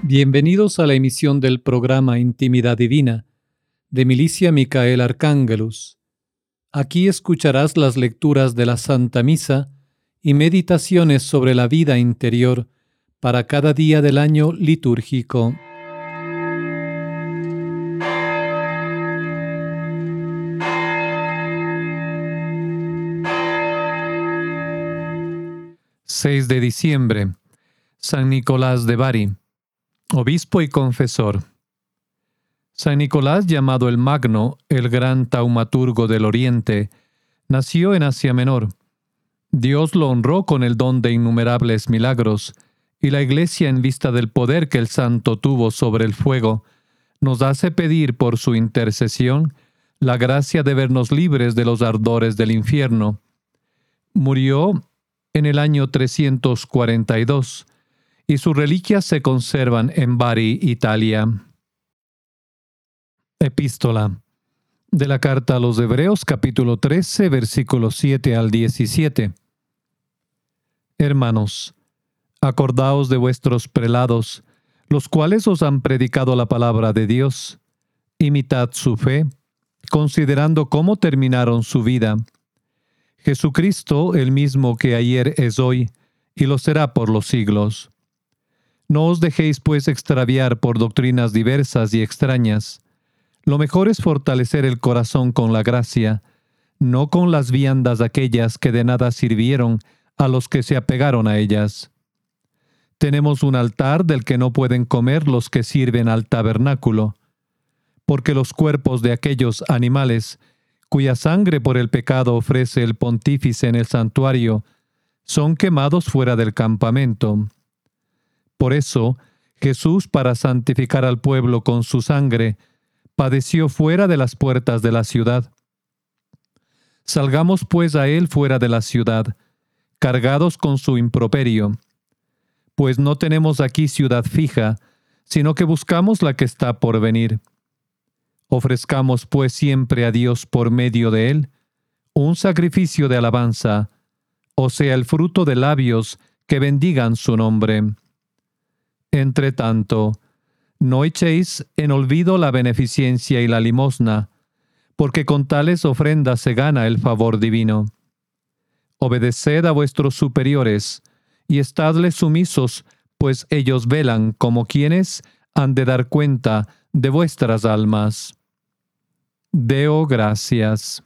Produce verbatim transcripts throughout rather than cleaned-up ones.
Bienvenidos a la emisión del programa Intimidad Divina de Milicia Micael Arcángelus. Aquí escucharás las lecturas de la Santa Misa y meditaciones sobre la vida interior para cada día del año litúrgico. seis de diciembre. San Nicolás de Bari, obispo y confesor. San Nicolás, llamado el Magno, el gran taumaturgo del Oriente, nació en Asia Menor. Dios lo honró con el don de innumerables milagros, y la Iglesia, en vista del poder que el santo tuvo sobre el fuego, nos hace pedir por su intercesión la gracia de vernos libres de los ardores del infierno. Murió en el año trescientos cuarenta y dos, y sus reliquias se conservan en Bari, Italia. Epístola de la carta a los Hebreos, capítulo trece, versículos siete al diecisiete. Hermanos, acordaos de vuestros prelados, los cuales os han predicado la palabra de Dios. Imitad su fe, considerando cómo terminaron su vida. Jesucristo, el mismo que ayer es hoy, y lo será por los siglos. No os dejéis pues extraviar por doctrinas diversas y extrañas. Lo mejor es fortalecer el corazón con la gracia, no con las viandas aquellas que de nada sirvieron a los que se apegaron a ellas. Tenemos un altar del que no pueden comer los que sirven al tabernáculo, porque los cuerpos de aquellos animales, cuya sangre por el pecado ofrece el pontífice en el santuario, son quemados fuera del campamento. Por eso, Jesús, para santificar al pueblo con su sangre, padeció fuera de las puertas de la ciudad. Salgamos pues a él fuera de la ciudad, cargados con su improperio, pues no tenemos aquí ciudad fija, sino que buscamos la que está por venir. Ofrezcamos pues siempre a Dios por medio de él un sacrificio de alabanza, o sea, el fruto de labios que bendigan su nombre. Entre tanto, no echéis en olvido la beneficencia y la limosna, porque con tales ofrendas se gana el favor divino. Obedeced a vuestros superiores, y estadles sumisos, pues ellos velan como quienes han de dar cuenta de vuestras almas. Deo gracias.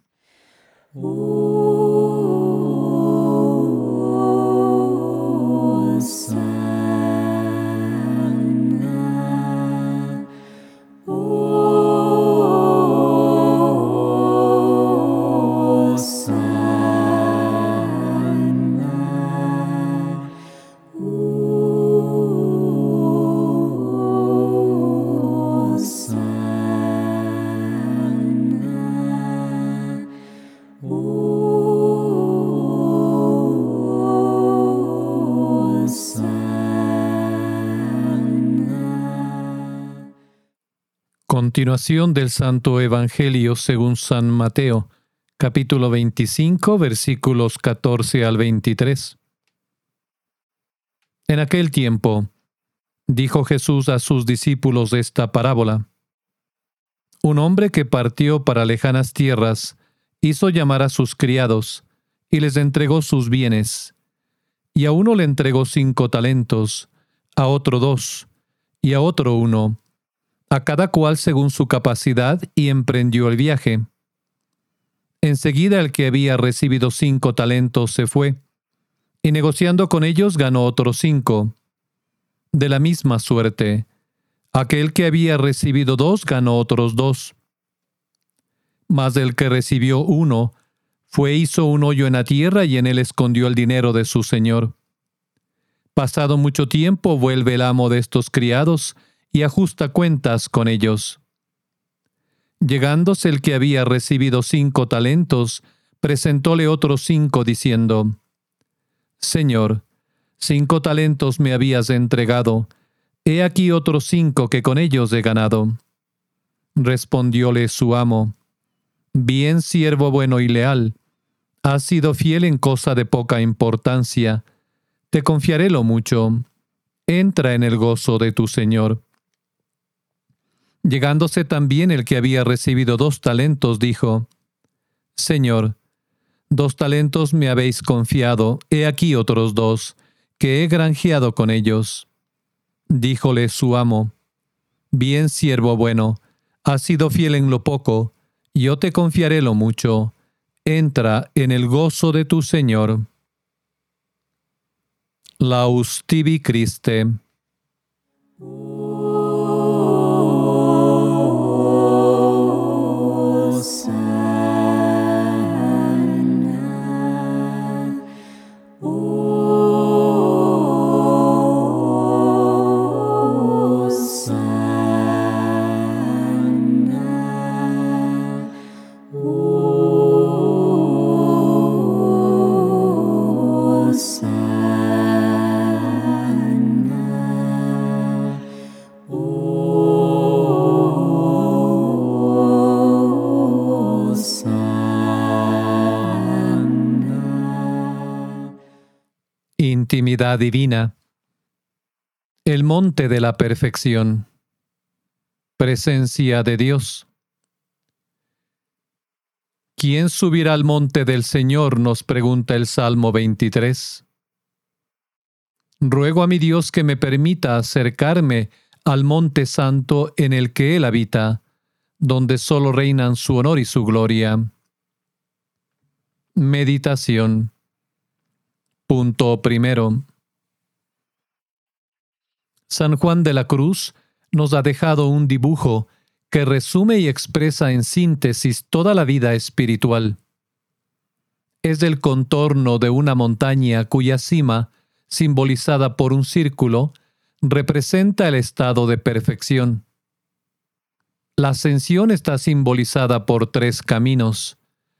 Continuación del Santo Evangelio según San Mateo, capítulo veinticinco, versículos catorce al veintitrés. En aquel tiempo, dijo Jesús a sus discípulos esta parábola. Un hombre que partió para lejanas tierras hizo llamar a sus criados y les entregó sus bienes. Y a uno le entregó cinco talentos, a otro dos, y a otro uno, a cada cual según su capacidad, y emprendió el viaje. Enseguida el que había recibido cinco talentos se fue, y negociando con ellos ganó otros cinco. De la misma suerte, aquel que había recibido dos ganó otros dos. Mas el que recibió uno, fue hizo un hoyo en la tierra y en él escondió el dinero de su señor. Pasado mucho tiempo vuelve el amo de estos criados y ajusta cuentas con ellos. Llegándose el que había recibido cinco talentos, presentóle otros cinco, diciendo: Señor, cinco talentos me habías entregado, he aquí otros cinco que con ellos he ganado. Respondióle su amo: Bien, siervo bueno y leal, has sido fiel en cosa de poca importancia, te confiaré lo mucho. entra en el gozo de tu Señor. Llegándose también el que había recibido dos talentos, dijo: Señor, dos talentos me habéis confiado, he aquí otros dos, que he granjeado con ellos. Díjole su amo: Bien, siervo bueno, has sido fiel en lo poco, yo te confiaré lo mucho. Entra en el gozo de tu Señor. Laus tibi Christe. Intimidad divina. El monte de la perfección. Presencia de Dios. ¿Quién subirá al monte del Señor?, nos pregunta el Salmo veintitrés. Ruego a mi Dios que me permita acercarme al monte santo en el que Él habita, donde solo reinan su honor y su gloria. Meditación. Punto primero. San Juan de la Cruz nos ha dejado un dibujo que resume y expresa en síntesis toda la vida espiritual. Es el contorno de una montaña cuya cima, simbolizada por un círculo, representa el estado de perfección. La ascensión está simbolizada por tres caminos.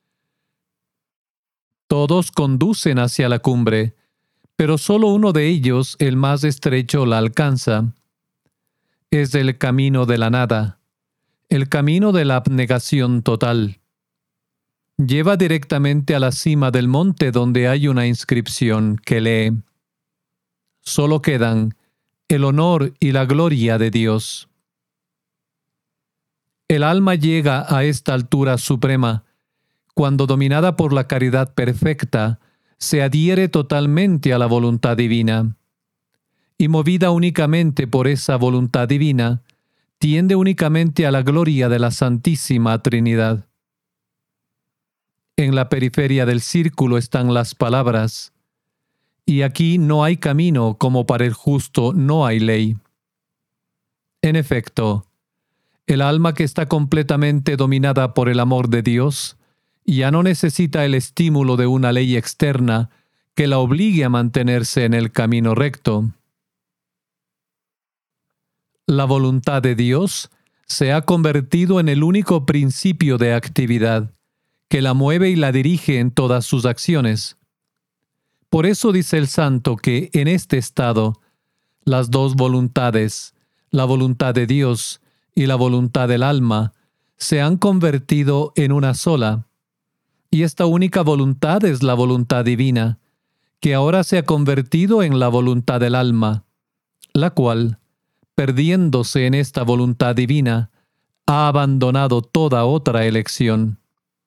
Todos conducen hacia la cumbre, pero solo uno de ellos, el más estrecho, la alcanza. Es el camino de la nada, el camino de la abnegación total. Lleva directamente a la cima del monte, donde hay una inscripción que lee: Solo quedan el honor y la gloria de Dios. El alma llega a esta altura suprema cuando, dominada por la caridad perfecta, se adhiere totalmente a la voluntad divina, y movida únicamente por esa voluntad divina, tiende únicamente a la gloria de la Santísima Trinidad. En la periferia del círculo están las palabras: y aquí no hay camino, como para el justo no hay ley. En efecto, el alma que está completamente dominada por el amor de Dios ya no necesita el estímulo de una ley externa que la obligue a mantenerse en el camino recto. La voluntad de Dios se ha convertido en el único principio de actividad que la mueve y la dirige en todas sus acciones. Por eso dice el santo que en este estado, las dos voluntades, la voluntad de Dios y la voluntad del alma, se han convertido en una sola. Y esta única voluntad es la voluntad divina, que ahora se ha convertido en la voluntad del alma, la cual, perdiéndose en esta voluntad divina, ha abandonado toda otra elección.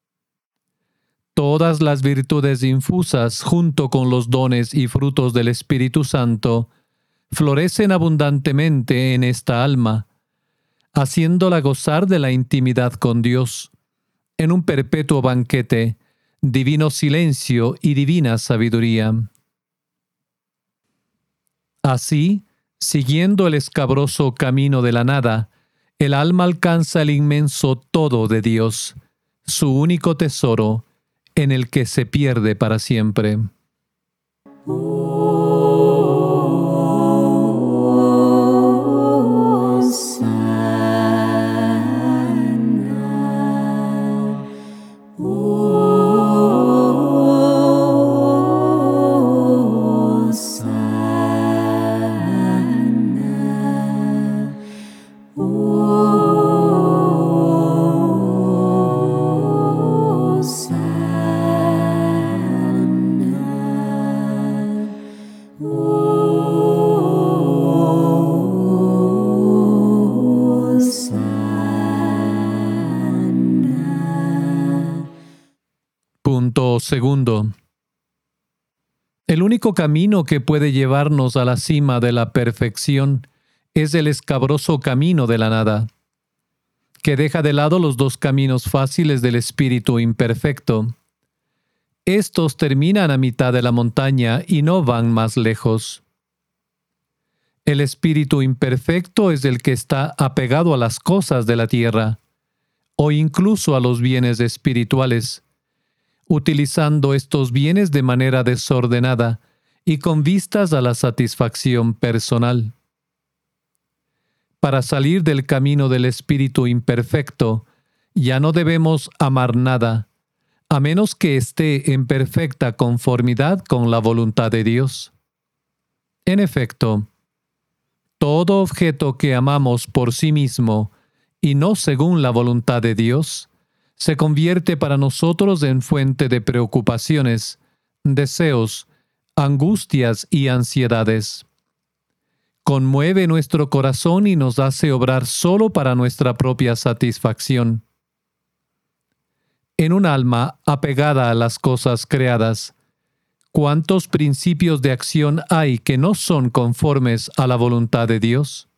Todas las virtudes infusas, junto con los dones y frutos del Espíritu Santo, florecen abundantemente en esta alma, haciéndola gozar de la intimidad con Dios, en un perpetuo banquete, divino silencio y divina sabiduría. Así, siguiendo el escabroso camino de la nada, el alma alcanza el inmenso todo de Dios, su único tesoro, en el que se pierde para siempre. Punto segundo. El único camino que puede llevarnos a la cima de la perfección es el escabroso camino de la nada, que deja de lado los dos caminos fáciles del espíritu imperfecto. Estos terminan a mitad de la montaña y no van más lejos. El espíritu imperfecto es el que está apegado a las cosas de la tierra, o incluso a los bienes espirituales, utilizando estos bienes de manera desordenada y con vistas a la satisfacción personal. Para salir del camino del espíritu imperfecto, ya no debemos amar nada, a menos que esté en perfecta conformidad con la voluntad de Dios. En efecto, todo objeto que amamos por sí mismo y no según la voluntad de Dios, se convierte para nosotros en fuente de preocupaciones, deseos, angustias y ansiedades. Conmueve nuestro corazón y nos hace obrar solo para nuestra propia satisfacción. En un alma apegada a las cosas creadas, ¿cuántos principios de acción hay que no son conformes a la voluntad de Dios?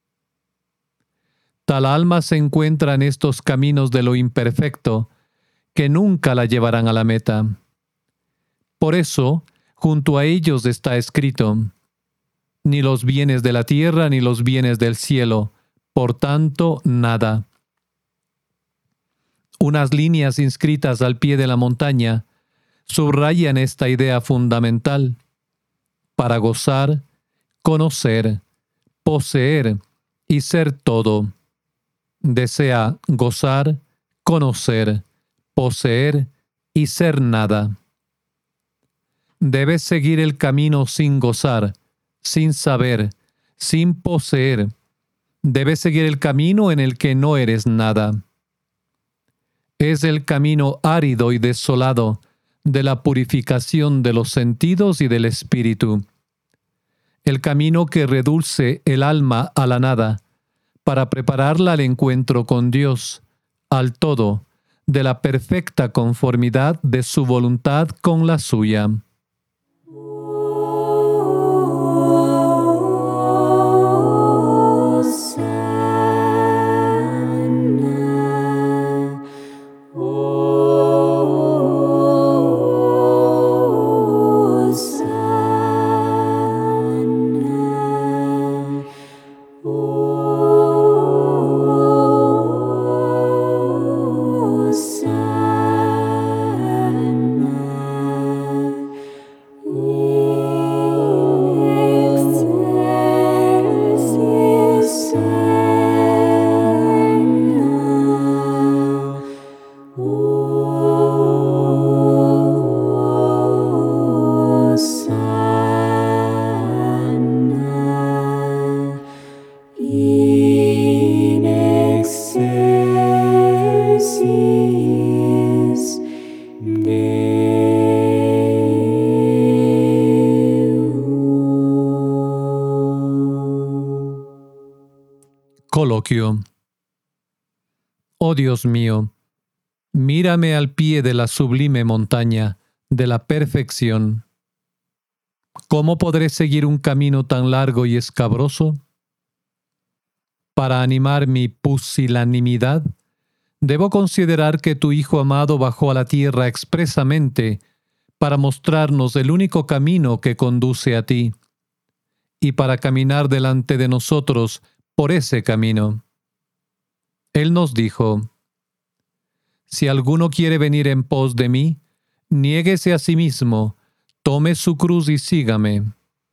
Tal alma se encuentra en estos caminos de lo imperfecto, que nunca la llevarán a la meta. Por eso, junto a ellos está escrito: ni los bienes de la tierra ni los bienes del cielo, por tanto, nada. Unas líneas inscritas al pie de la montaña subrayan esta idea fundamental. Para gozar, conocer, poseer y ser todo. Desea gozar, conocer, poseer y ser nada. Debes seguir el camino sin gozar, sin saber, sin poseer. Debes seguir el camino en el que no eres nada. Es el camino árido y desolado de la purificación de los sentidos y del espíritu. El camino que reduce el alma a la nada, para prepararla al encuentro con Dios, al todo, de la perfecta conformidad de su voluntad con la suya. Coloquio. Oh Dios mío, mírame al pie de la sublime montaña de la perfección. ¿Cómo podré seguir un camino tan largo y escabroso? Para animar mi pusilanimidad, debo considerar que tu Hijo amado bajó a la tierra expresamente para mostrarnos el único camino que conduce a ti, y para caminar delante de nosotros por ese camino. Él nos dijo: si alguno quiere venir en pos de mí, niéguese a sí mismo, tome su cruz y sígame.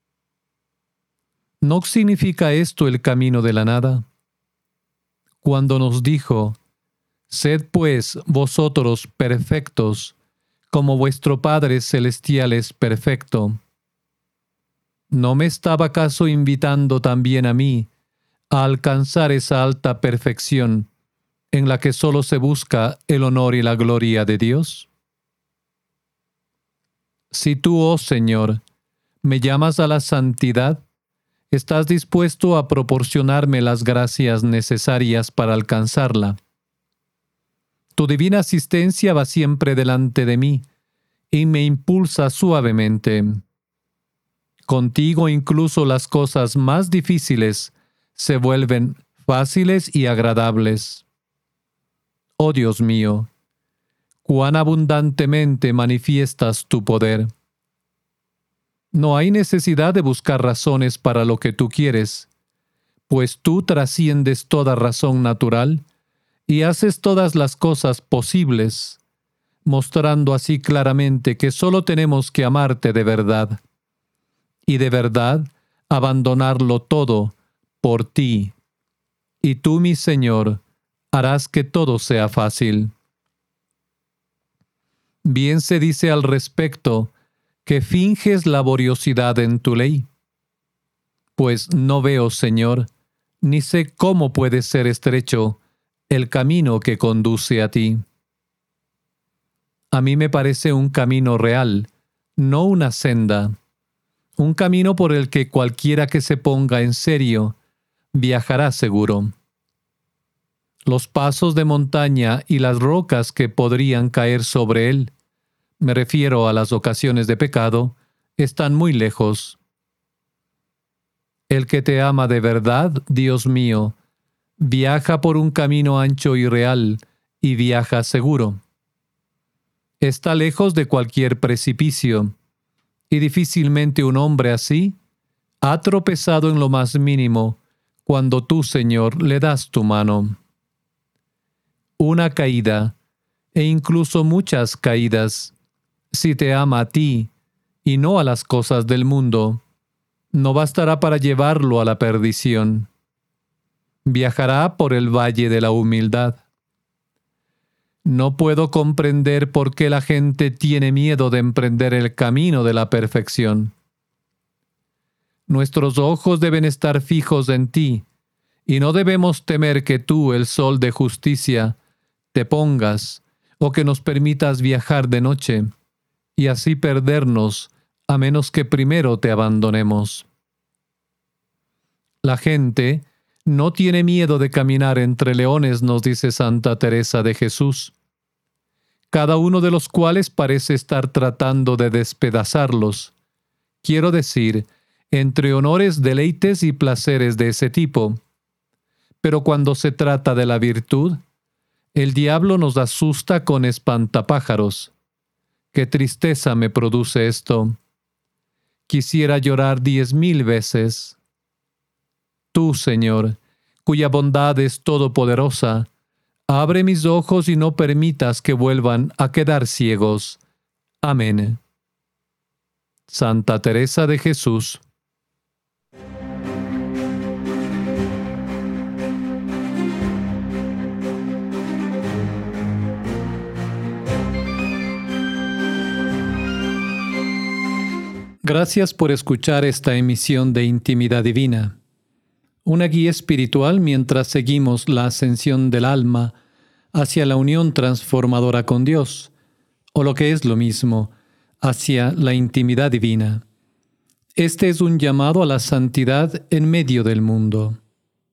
¿No significa esto el camino de la nada? Cuando nos dijo: sed pues vosotros perfectos, como vuestro Padre Celestial es perfecto. ¿No me estaba acaso invitando también a mí a alcanzar esa alta perfección en la que solo se busca el honor y la gloria de Dios? Si tú, oh Señor, me llamas a la santidad, ¿estás dispuesto a proporcionarme las gracias necesarias para alcanzarla? Tu divina asistencia va siempre delante de mí, y me impulsa suavemente. Contigo incluso las cosas más difíciles se vuelven fáciles y agradables. Oh Dios mío, cuán abundantemente manifiestas tu poder. No hay necesidad de buscar razones para lo que tú quieres, pues tú trasciendes toda razón natural y haces todas las cosas posibles, mostrando así claramente que solo tenemos que amarte de verdad, y de verdad abandonarlo todo por ti. Y tú, mi Señor, harás que todo sea fácil. Bien se dice al respecto que finges laboriosidad en tu ley. Pues no veo, Señor, ni sé cómo puede ser estrecho el camino que conduce a ti. A mí me parece un camino real, no una senda, un camino por el que cualquiera que se ponga en serio viajará seguro. Los pasos de montaña y las rocas que podrían caer sobre él, me refiero a las ocasiones de pecado, están muy lejos. El que te ama de verdad, Dios mío, viaja por un camino ancho y real, y viaja seguro. Está lejos de cualquier precipicio, y difícilmente un hombre así ha tropezado en lo más mínimo cuando tú, Señor, le das tu mano. Una caída, e incluso muchas caídas, si te ama a ti y no a las cosas del mundo, no bastará para llevarlo a la perdición. Viajará por el valle de la humildad. No puedo comprender por qué la gente tiene miedo de emprender el camino de la perfección. Nuestros ojos deben estar fijos en ti, y no debemos temer que tú, el sol de justicia, te pongas, o que nos permitas viajar de noche, y así perdernos, a menos que primero te abandonemos. La gente no tiene miedo de caminar entre leones, nos dice Santa Teresa de Jesús, cada uno de los cuales parece estar tratando de despedazarlos. Quiero decir, entre honores, deleites y placeres de ese tipo. Pero cuando se trata de la virtud, el diablo nos asusta con espantapájaros. ¡Qué tristeza me produce esto! Quisiera llorar diez mil veces. Tú, Señor, cuya bondad es todopoderosa, abre mis ojos y no permitas que vuelvan a quedar ciegos. Amén. Santa Teresa de Jesús. Gracias por escuchar esta emisión de Intimidad Divina, una guía espiritual mientras seguimos la ascensión del alma hacia la unión transformadora con Dios, o lo que es lo mismo, hacia la intimidad divina. Este es un llamado a la santidad en medio del mundo.